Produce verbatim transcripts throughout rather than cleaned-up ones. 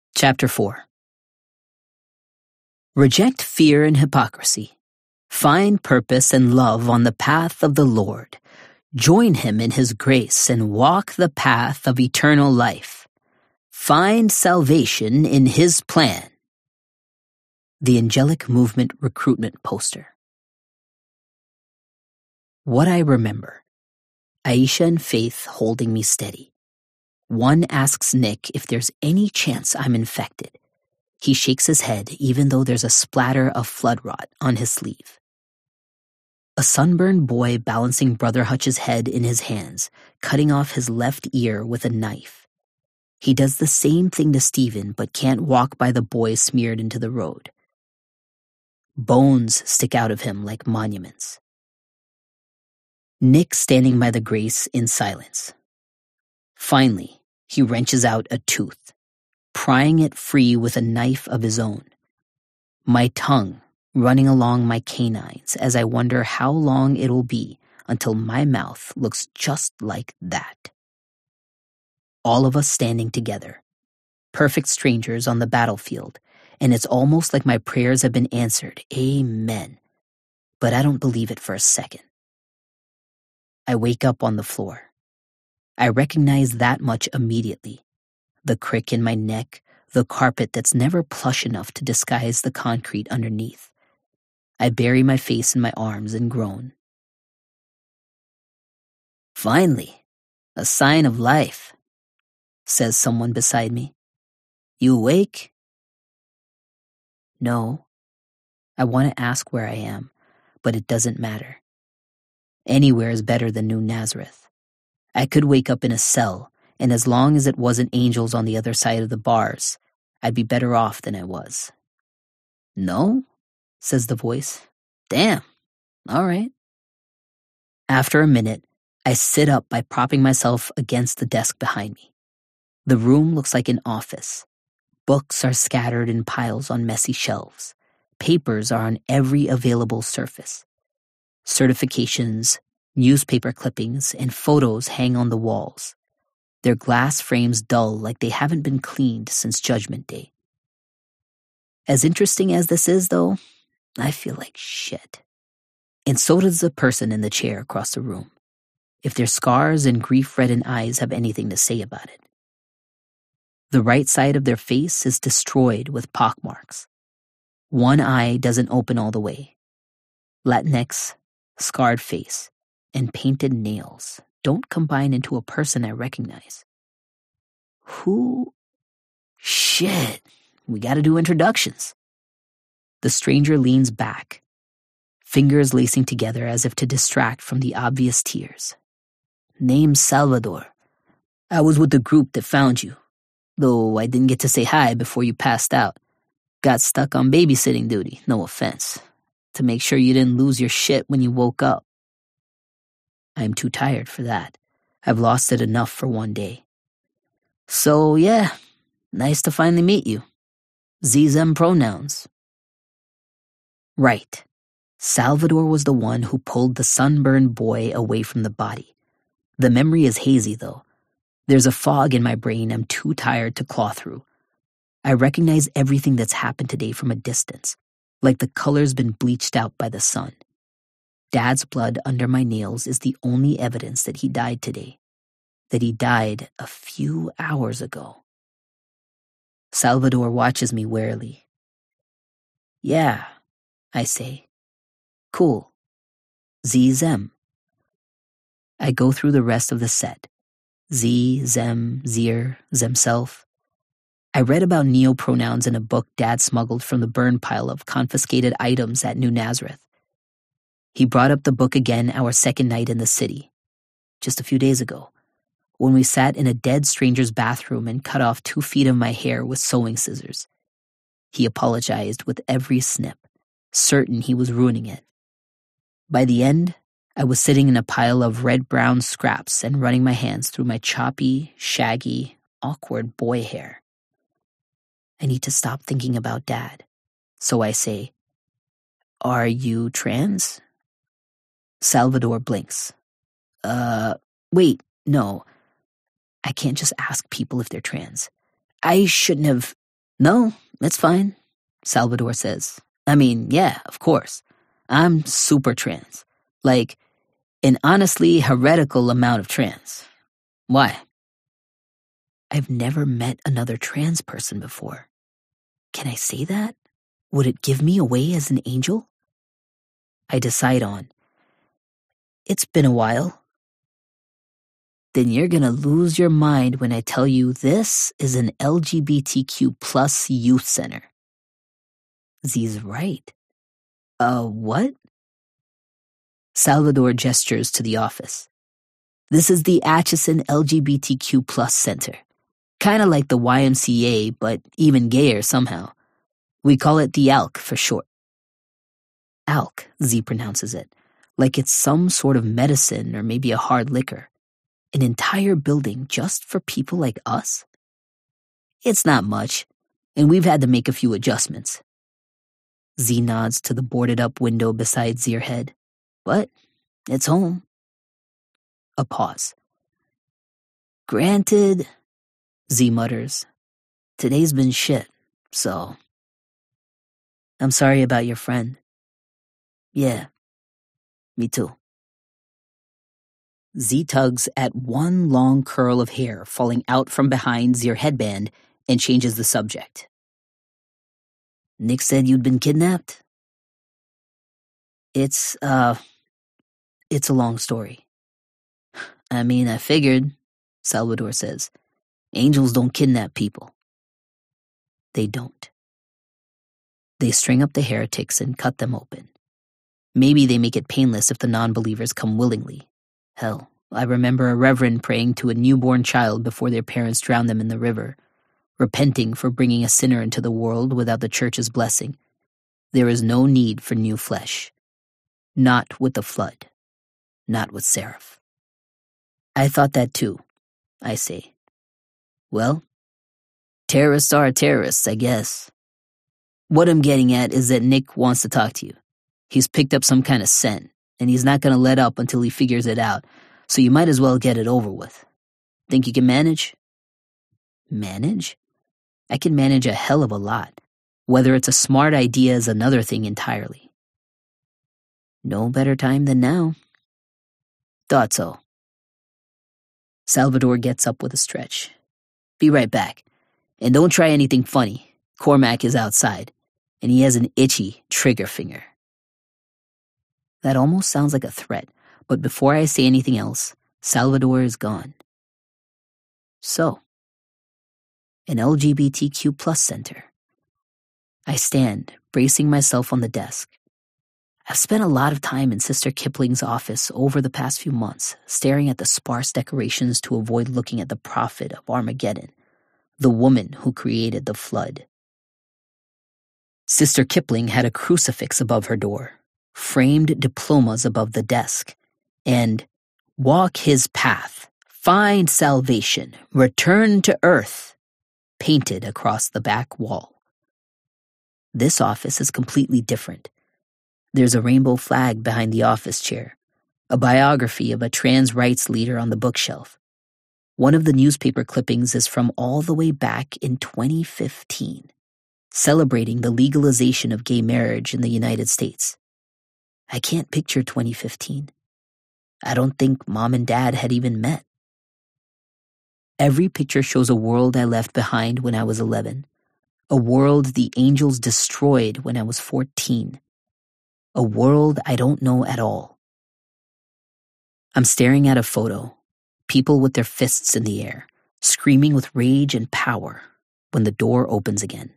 Chapter four. Reject fear and hypocrisy. Find purpose and love on the path of the Lord. Join him in his grace and walk the path of eternal life. Find salvation in his plan. The Angelic Movement Recruitment Poster. What I remember. Aisha and Faith holding me steady. One asks Nick if there's any chance I'm infected. He shakes his head even though there's a splatter of flood rot on his sleeve. A sunburned boy balancing Brother Hutch's head in his hands, cutting off his left ear with a knife. He does the same thing to Stephen but can't walk by the boy smeared into the road. Bones stick out of him like monuments. Nick standing by the grace in silence. Finally, he wrenches out a tooth, prying it free with a knife of his own. My tongue running along my canines as I wonder how long it'll be until my mouth looks just like that. All of us standing together, perfect strangers on the battlefield, and it's almost like my prayers have been answered. Amen. But I don't believe it for a second. I wake up on the floor. I recognize that much immediately. The crick in my neck, the carpet that's never plush enough to disguise the concrete underneath. I bury my face in my arms and groan. Finally, a sign of life, says someone beside me. You awake? No. I want to ask where I am, but it doesn't matter. Anywhere is better than New Nazareth. I could wake up in a cell, and as long as it wasn't angels on the other side of the bars, I'd be better off than I was. No? Says the voice. Damn. All right. After a minute, I sit up by propping myself against the desk behind me. The room looks like an office. Books are scattered in piles on messy shelves. Papers are on every available surface. Certifications, newspaper clippings, and photos hang on the walls. Their glass frames dull like they haven't been cleaned since Judgment Day. As interesting as this is, though, I feel like shit. And so does the person in the chair across the room, if their scars and grief-reddened eyes have anything to say about it. The right side of their face is destroyed with pockmarks. One eye doesn't open all the way. Latinx, scarred face, and painted nails don't combine into a person I recognize. Who? Shit, we gotta do introductions. The stranger leans back, fingers lacing together as if to distract from the obvious tears. Name's Salvador. I was with the group that found you, though I didn't get to say hi before you passed out. Got stuck on babysitting duty, no offense, to make sure you didn't lose your shit when you woke up. I'm too tired for that. I've lost it enough for one day. So, yeah, nice to finally meet you. Z-Zem pronouns. Right. Salvador was the one who pulled the sunburned boy away from the body. The memory is hazy, though. There's a fog in my brain I'm too tired to claw through. I recognize everything that's happened today from a distance, like the color's been bleached out by the sun. Dad's blood under my nails is the only evidence that he died today, that he died a few hours ago. Salvador watches me warily. Yeah, I say. Cool. Z-Zem. I go through the rest of the set. Z, Zem, Zir, Zemself. I read about neopronouns in a book Dad smuggled from the burn pile of confiscated items at New Nazareth. He brought up the book again our second night in the city, just a few days ago, when we sat in a dead stranger's bathroom and cut off two feet of my hair with sewing scissors. He apologized with every snip, certain he was ruining it. By the end, I was sitting in a pile of red-brown scraps and running my hands through my choppy, shaggy, awkward boy hair. I need to stop thinking about Dad, so I say, Are you trans? Salvador blinks. Uh, wait, no. I can't just ask people if they're trans. I shouldn't have... No, it's fine, Salvador says. I mean, yeah, of course. I'm super trans. Like, an honestly heretical amount of trans. Why? I've never met another trans person before. Can I say that? Would it give me away as an angel? I decide on, it's been a while. Then you're gonna lose your mind when I tell you this is an L G B T Q plus youth center. Z's right. Uh, what? Salvador gestures to the office. This is the Atchison L G B T Q plus center. Kinda like the Y M C A, but even gayer somehow. We call it the A L C for short. A L C, Z pronounces it, like it's some sort of medicine or maybe a hard liquor. An entire building just for people like us? It's not much, and we've had to make a few adjustments. Z nods to the boarded-up window beside Z's head. But it's home. A pause. Granted, Z mutters, today's been shit, so... I'm sorry about your friend. Yeah, me too. Z tugs at one long curl of hair falling out from behind Z's headband and changes the subject. Nick said you'd been kidnapped? It's, uh, it's a long story. I mean, I figured, Salvador says. Angels don't kidnap people. They don't. They string up the heretics and cut them open. Maybe they make it painless if the non-believers come willingly. Hell, I remember a reverend praying to a newborn child before their parents drowned them in the river, repenting for bringing a sinner into the world without the church's blessing. There is no need for new flesh. Not with the flood. Not with Seraph. I thought that too, I say. Well, terrorists are terrorists, I guess. What I'm getting at is that Nick wants to talk to you. He's picked up some kind of scent, and he's not going to let up until he figures it out, so you might as well get it over with. Think you can manage? Manage? I can manage a hell of a lot. Whether it's a smart idea is another thing entirely. No better time than now. Thought so. Salvador gets up with a stretch. Be right back. And don't try anything funny. Cormac is outside, and he has an itchy trigger finger. That almost sounds like a threat, but before I say anything else, Salvador is gone. So, an L G B T Q plus center. I stand, bracing myself on the desk. I've spent a lot of time in Sister Kipling's office over the past few months, staring at the sparse decorations to avoid looking at the prophet of Armageddon, the woman who created the flood. Sister Kipling had a crucifix above her door, framed diplomas above the desk, and walk his path, find salvation, return to earth, painted across the back wall. This office is completely different. There's a rainbow flag behind the office chair, a biography of a trans rights leader on the bookshelf. One of the newspaper clippings is from all the way back in twenty fifteen, celebrating the legalization of gay marriage in the United States. I can't picture twenty fifteen. I don't think Mom and Dad had even met. Every picture shows a world I left behind when I was eleven, a world the angels destroyed when I was fourteen, a world I don't know at all. I'm staring at a photo, people with their fists in the air, screaming with rage and power, when the door opens again.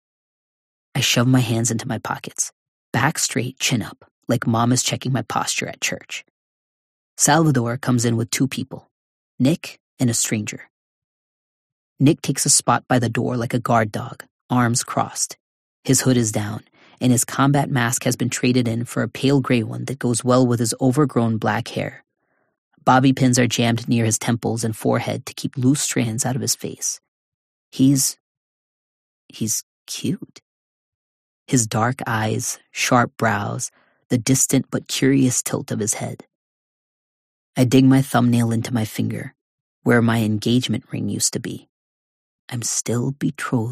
I shove my hands into my pockets, back straight, chin up, like Mom is checking my posture at church. Salvador comes in with two people, Nick and a stranger. Nick takes a spot by the door like a guard dog, arms crossed. His hood is down, and his combat mask has been traded in for a pale gray one that goes well with his overgrown black hair. Bobby pins are jammed near his temples and forehead to keep loose strands out of his face. He's... he's cute. His dark eyes, sharp brows, the distant but curious tilt of his head. I dig my thumbnail into my finger, where my engagement ring used to be. I'm still betrothed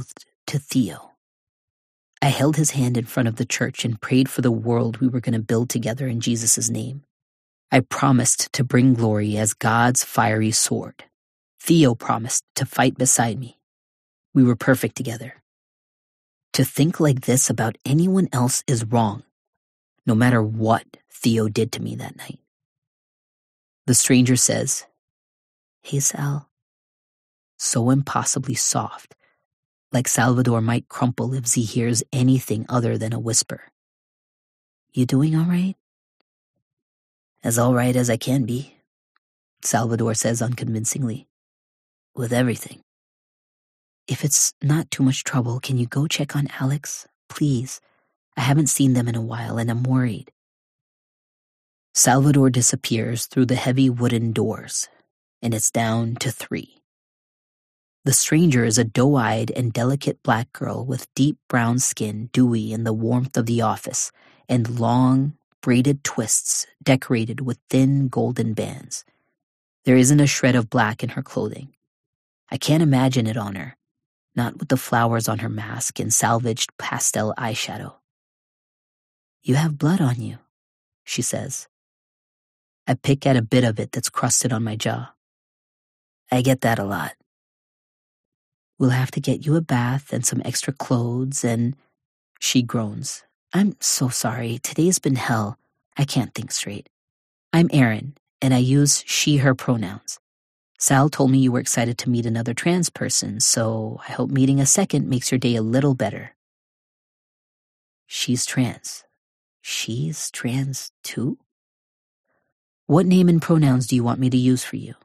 to Theo. I held his hand in front of the church and prayed for the world we were going to build together in Jesus' name. I promised to bring glory as God's fiery sword. Theo promised to fight beside me. We were perfect together. To think like this about anyone else is wrong, no matter what Theo did to me that night. The stranger says, "Hey, Sal." So impossibly soft, like Salvador might crumple if Z hears anything other than a whisper. "You doing all right?" "As all right as I can be," Salvador says unconvincingly. "With everything." "If it's not too much trouble, can you go check on Alex? Please. I haven't seen them in a while and I'm worried." Salvador disappears through the heavy wooden doors, and it's down to three. The stranger is a doe-eyed and delicate black girl with deep brown skin dewy in the warmth of the office and long, braided twists decorated with thin golden bands. There isn't a shred of black in her clothing. I can't imagine it on her, not with the flowers on her mask and salvaged pastel eyeshadow. "You have blood on you," she says. I pick at a bit of it that's crusted on my jaw. "I get that a lot." "We'll have to get you a bath and some extra clothes and..." She groans. "I'm so sorry. Today's been hell. I can't think straight. I'm Erin, and I use she, her pronouns. Sal told me you were excited to meet another trans person, so I hope meeting a second makes your day a little better." She's trans. She's trans too? "What name and pronouns do you want me to use for you?"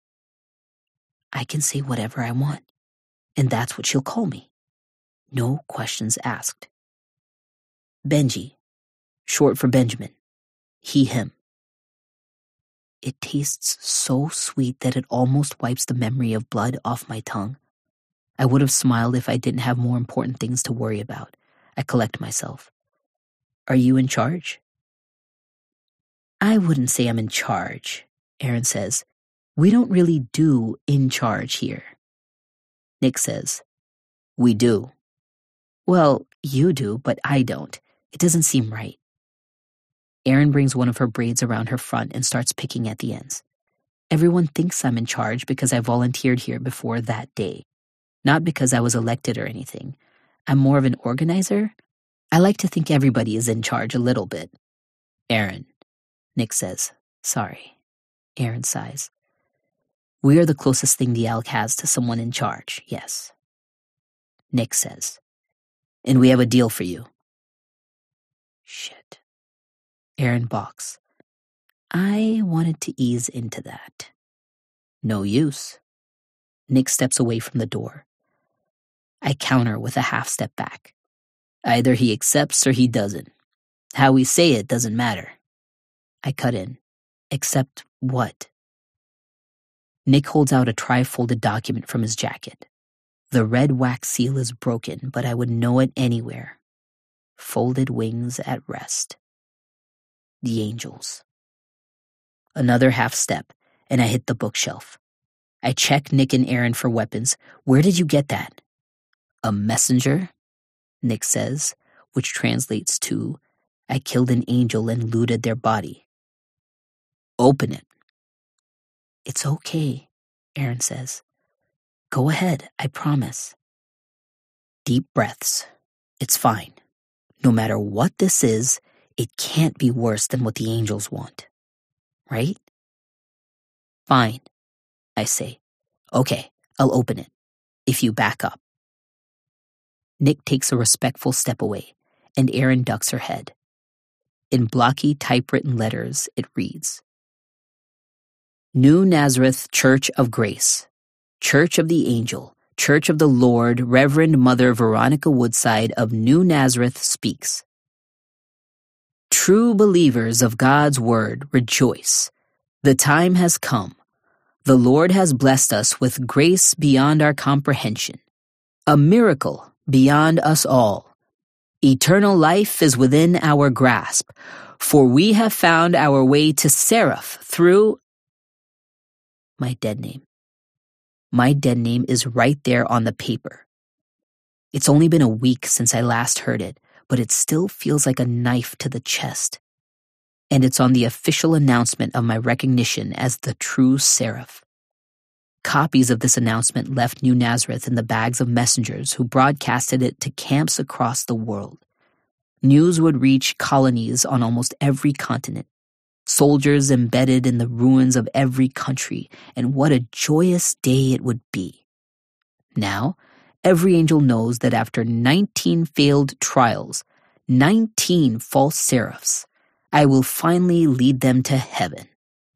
I can say whatever I want, and that's what she'll call me. No questions asked. "Benji," short for Benjamin. He, him. It tastes so sweet that it almost wipes the memory of blood off my tongue. I would have smiled if I didn't have more important things to worry about. I collect myself. "Are you in charge?" "I wouldn't say I'm in charge," Erin says. "We don't really do in charge here." Nick says, "We do." "Well, you do, but I don't. It doesn't seem right." Erin brings one of her braids around her front and starts picking at the ends. Everyone thinks I'm in charge because I volunteered here before that day. Not because I was elected or anything. I'm more of an organizer. I like to think everybody is in charge a little bit. "Erin," Nick says. "Sorry." Erin sighs. "We are the closest thing the Alc has to someone in charge, yes." Nick says, "And we have a deal for you." Shit. Erin balks. I wanted to ease into that. "No use." Nick steps away from the door. I counter with a half step back. Either he accepts or he doesn't. How we say it doesn't matter. I cut in. "Accept what?" Nick holds out a tri-folded document from his jacket. The red wax seal is broken, but I would know it anywhere. Folded wings at rest. The angels. Another half step, and I hit the bookshelf. I check Nick and Erin for weapons. "Where did you get that?" "A messenger," Nick says, which translates to, "I killed an angel and looted their body." "Open it." "It's okay," Erin says. "Go ahead, I promise." Deep breaths. It's fine. No matter what this is, it can't be worse than what the angels want. Right? "Fine," I say. "Okay, I'll open it. If you back up." Nick takes a respectful step away, and Erin ducks her head. In blocky typewritten letters, it reads, "New Nazareth Church of Grace, Church of the Angel, Church of the Lord, Reverend Mother Veronica Woodside of New Nazareth speaks. True believers of God's Word, rejoice. The time has come. The Lord has blessed us with grace beyond our comprehension, a miracle beyond us all. Eternal life is within our grasp, for we have found our way to Seraph through..." My dead name. My dead name is right there on the paper. It's only been a week since I last heard it, but it still feels like a knife to the chest. And it's on the official announcement of my recognition as the true Seraph. Copies of this announcement left New Nazareth in the bags of messengers who broadcasted it to camps across the world. News would reach colonies on almost every continent, soldiers embedded in the ruins of every country, and what a joyous day it would be. Now, every angel knows that after nineteen failed trials, nineteen false seraphs, I will finally lead them to heaven.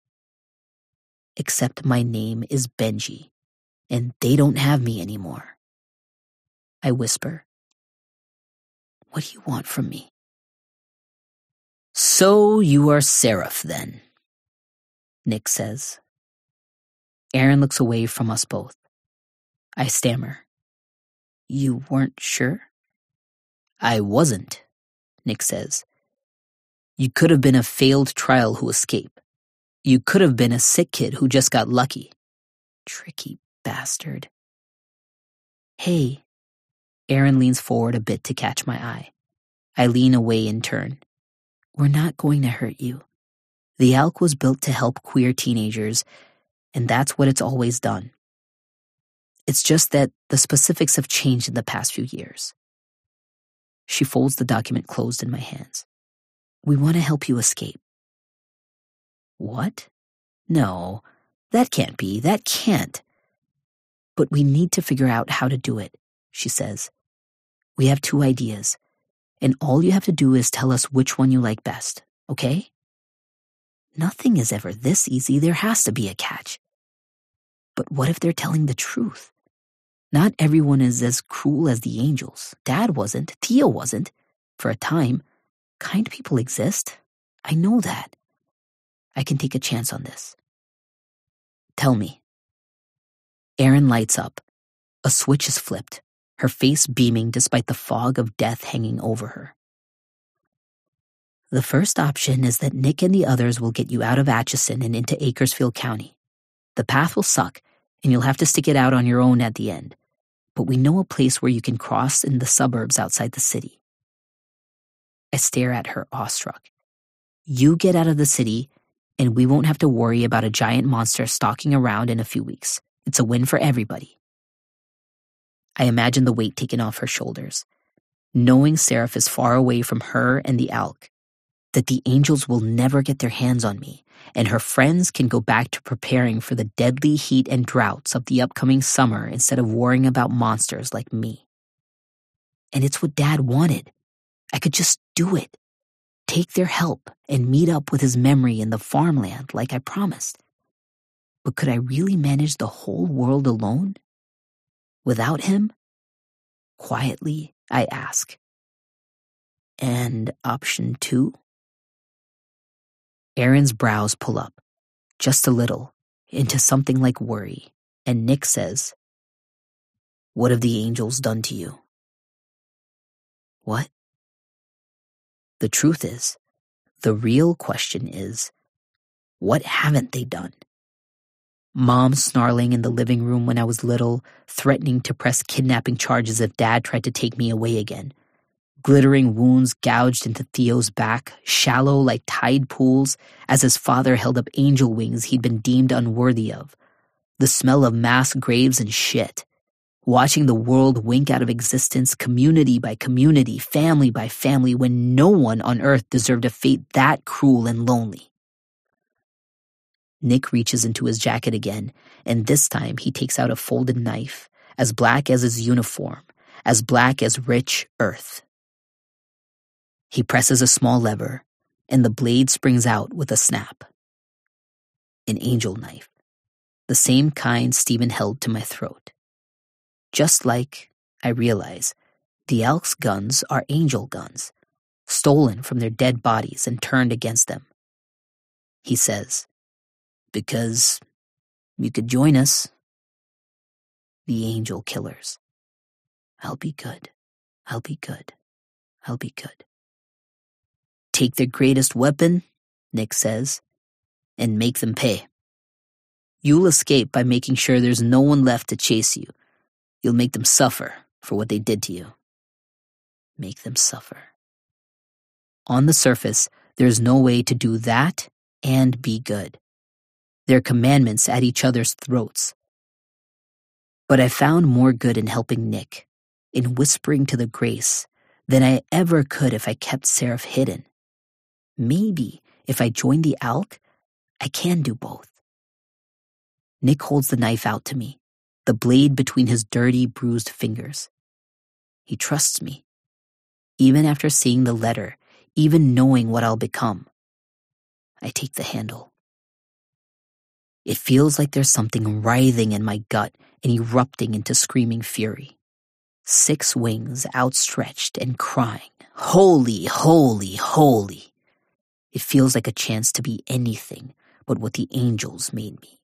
Except my name is Benji, and they don't have me anymore. I whisper, "What do you want from me?" "So you are Seraph, then," Nick says. Aaron looks away from us both. I stammer, "You weren't sure?" "I wasn't," Nick says. "You could have been a failed trial who escaped. You could have been a sick kid who just got lucky." Tricky bastard. "Hey." Aaron leans forward a bit to catch my eye. I lean away in turn. "We're not going to hurt you. The Alk was built to help queer teenagers, and that's what it's always done. It's just that the specifics have changed in the past few years." She folds the document closed in my hands. "We want to help you escape." "What? No, that can't be, that can't." "But we need to figure out how to do it," she says. "We have two ideas, and all you have to do is tell us which one you like best, okay?" Nothing is ever this easy. There has to be a catch. But what if they're telling the truth? Not everyone is as cruel as the angels. Dad wasn't. Tia wasn't. For a time, kind people exist. I know that. I can take a chance on this. Tell me. Aaron lights up. A switch is flipped, her face beaming despite the fog of death hanging over her. "The first option is that Nick and the others will get you out of Atchison and into Akersfield County. The path will suck, and you'll have to stick it out on your own at the end. But we know a place where you can cross in the suburbs outside the city." I stare at her awestruck. "You get out of the city, and we won't have to worry about a giant monster stalking around in a few weeks. It's a win for everybody." I imagine the weight taken off her shoulders, knowing Seraph is far away from her and the Alk, that the angels will never get their hands on me, and her friends can go back to preparing for the deadly heat and droughts of the upcoming summer instead of worrying about monsters like me. And it's what Dad wanted. I could just do it. Take their help and meet up with his memory in the farmland like I promised. But could I really manage the whole world alone? Without him? Quietly, I ask. "And option two?" Aaron's brows pull up, just a little, into something like worry, and Nick says, "What have the angels done to you?" "What?" The truth is, the real question is, what haven't they done? Mom snarling in the living room when I was little, threatening to press kidnapping charges if Dad tried to take me away again. Glittering wounds gouged into Theo's back, shallow like tide pools, as his father held up angel wings he'd been deemed unworthy of. The smell of mass graves and shit. Watching the world wink out of existence, community by community, family by family, when no one on earth deserved a fate that cruel and lonely. Nick reaches into his jacket again, and this time he takes out a folded knife, as black as his uniform, as black as rich earth. He presses a small lever, and the blade springs out with a snap. An angel knife, the same kind Stephen held to my throat. Just like, I realize, the Alk's guns are angel guns, stolen from their dead bodies and turned against them. He says, "Because you could join us. The angel killers. I'll be good. I'll be good. I'll be good." "Take their greatest weapon," Nick says, "and make them pay. You'll escape by making sure there's no one left to chase you. You'll make them suffer, for what they did to you. Make them suffer. On the surface, there's no way to do that and be good. They're commandments at each other's throats. But I found more good in helping Nick, in whispering to the Grace, than I ever could if I kept Seraph hidden. Maybe if I joined the Alk, I can do both. Nick holds the knife out to me, the blade between his dirty, bruised fingers. He trusts me. Even after seeing the letter, even knowing what I'll become, I take the handle. It feels like there's something writhing in my gut and erupting into screaming fury. Six wings outstretched and crying, "Holy, holy, holy." It feels like a chance to be anything but what the angels made me.